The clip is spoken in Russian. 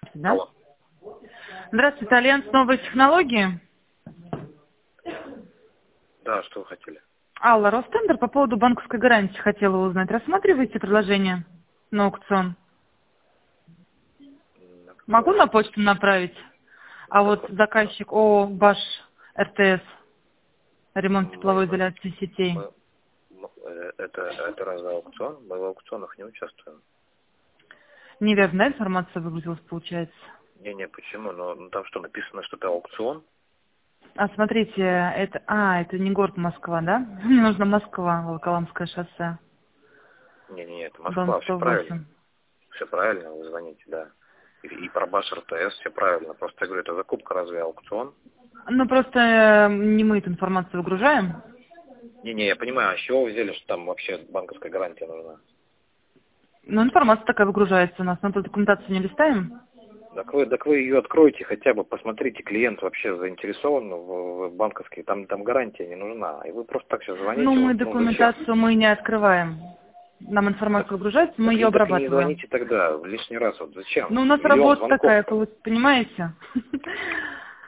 Здравствуйте, да? Алло. Здравствуйте, Альянс Новые технологии. Да, что вы хотели? Алла, Ростендер по поводу банковской гарантии хотела узнать. Рассматриваете предложение на аукцион? Могу на почту направить? А вот заказчик ООО «Баш РТС», ремонт тепловой изоляции сетей. Это разве аукцион? Мы в аукционах не участвуем. Неверная информация выгрузилась, получается. Не, почему? Ну там что, написано, что это аукцион? А смотрите, это не город Москва, да? Мне нужно Москва, Волоколамское шоссе. Не, это Дом Москва, все 108. правильно. Все правильно, вы звоните, да. И про Баш РТС все правильно. Просто я говорю, это закупка, разве аукцион? Ну, просто не мы эту информацию выгружаем. Не, я понимаю, а с чего вы взяли, что там вообще банковская гарантия нужна? Ну, информация такая выгружается у нас. Мы тут документацию не листаем. Так вы ее откроете хотя бы, посмотрите, клиент вообще заинтересован в банковской, там гарантия не нужна. И вы просто так сейчас звоните. Ну, мы Зачем? документацию мы не открываем. Нам информация выгружается, мы ее Так и не обрабатываем. звоните тогда лишний раз. Вот зачем? Ну, у нас Миллион работа звонков. такая, вы понимаете?